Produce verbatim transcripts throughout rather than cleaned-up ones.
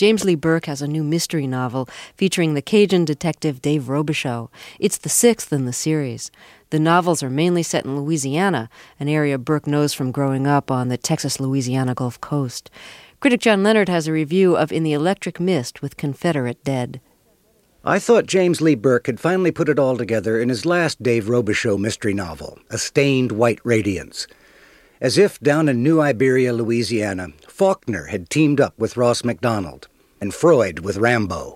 James Lee Burke has a new mystery novel featuring the Cajun detective Dave Robichaux. It's the sixth in the series. The novels are mainly set in Louisiana, an area Burke knows from growing up on the Texas-Louisiana Gulf Coast. Critic John Leonard has a review of In the Electric Mist with Confederate Dead. I thought James Lee Burke had finally put it all together in his last Dave Robichaux mystery novel, A Stained White Radiance. As if down in New Iberia, Louisiana, Faulkner had teamed up with Ross MacDonald, and Freud with Rambo.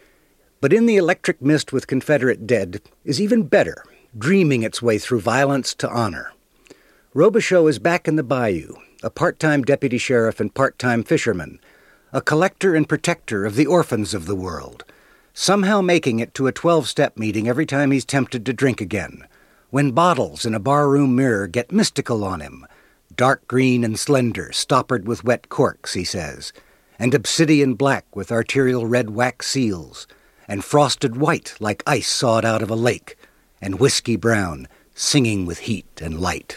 But In the Electric Mist with Confederate Dead is even better, dreaming its way through violence to honor. Robichaux is back in the bayou, a part-time deputy sheriff and part-time fisherman, a collector and protector of the orphans of the world, somehow making it to a twelve-step meeting every time he's tempted to drink again, when bottles in a barroom mirror get mystical on him, dark green and slender, stoppered with wet corks, he says, and obsidian black with arterial red wax seals, and frosted white like ice sawed out of a lake, and whiskey brown, singing with heat and light.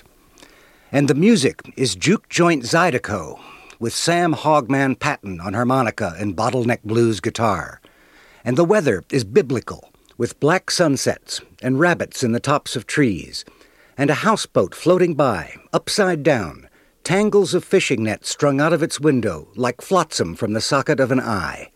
And the music is Juke Joint Zydeco, with Sam Hogman Patton on harmonica and bottleneck blues guitar. And the weather is biblical, with black sunsets and rabbits in the tops of trees, and a houseboat floating by, upside down, tangles of fishing nets strung out of its window like flotsam from the socket of an eye.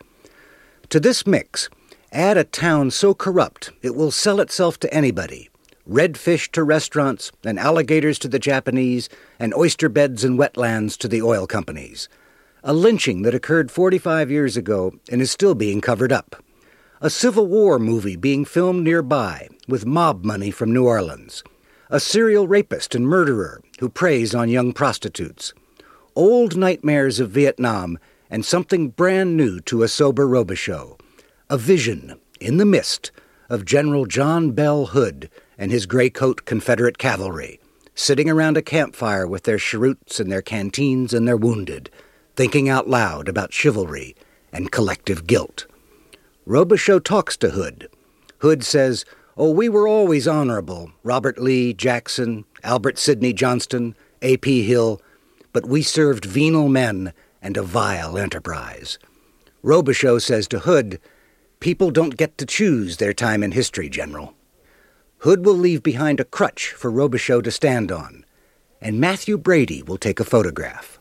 To this mix, add a town so corrupt it will sell itself to anybody, red fish to restaurants, and alligators to the Japanese, and oyster beds and wetlands to the oil companies. A lynching that occurred forty-five years ago and is still being covered up. A Civil War movie being filmed nearby with mob money from New Orleans. A serial rapist and murderer who preys on young prostitutes. Old nightmares of Vietnam and something brand new to a sober Robichaux. A vision, in the mist, of General John Bell Hood and his gray-coat Confederate cavalry, sitting around a campfire with their cheroots and their canteens and their wounded, thinking out loud about chivalry and collective guilt. Robichaux talks to Hood. Hood says, "Oh, we were always honorable, Robert Lee, Jackson, Albert Sidney Johnston, A P Hill, but we served venal men and a vile enterprise." Robichaux says to Hood, "People don't get to choose their time in history, General." Hood will leave behind a crutch for Robichaux to stand on, and Matthew Brady will take a photograph.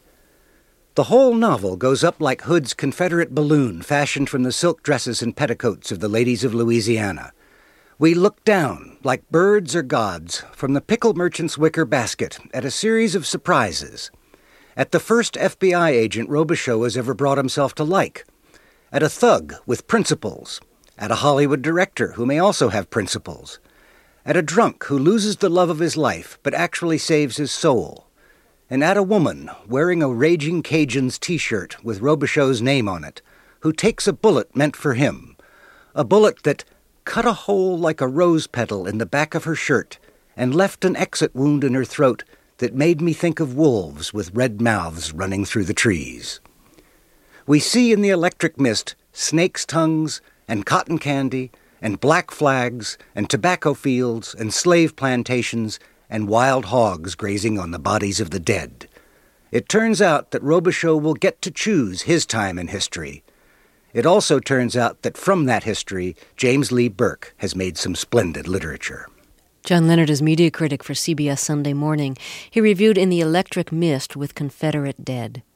The whole novel goes up like Hood's Confederate balloon fashioned from the silk dresses and petticoats of the ladies of Louisiana. We look down, like birds or gods, from the pickle merchant's wicker basket at a series of surprises. At the first F B I agent Robichaux has ever brought himself to like. At a thug with principles. At a Hollywood director who may also have principles. At a drunk who loses the love of his life but actually saves his soul. And at a woman wearing a Raging Cajun's t-shirt with Robichaux's name on it, who takes a bullet meant for him. A bullet that cut a hole like a rose petal in the back of her shirt and left an exit wound in her throat that made me think of wolves with red mouths running through the trees. We see in the electric mist snakes' tongues and cotton candy and black flags and tobacco fields and slave plantations and wild hogs grazing on the bodies of the dead. It turns out that Robichaux will get to choose his time in history. It also turns out that from that history, James Lee Burke has made some splendid literature. John Leonard is media critic for C B S Sunday Morning. He reviewed In the Electric Mist with Confederate Dead.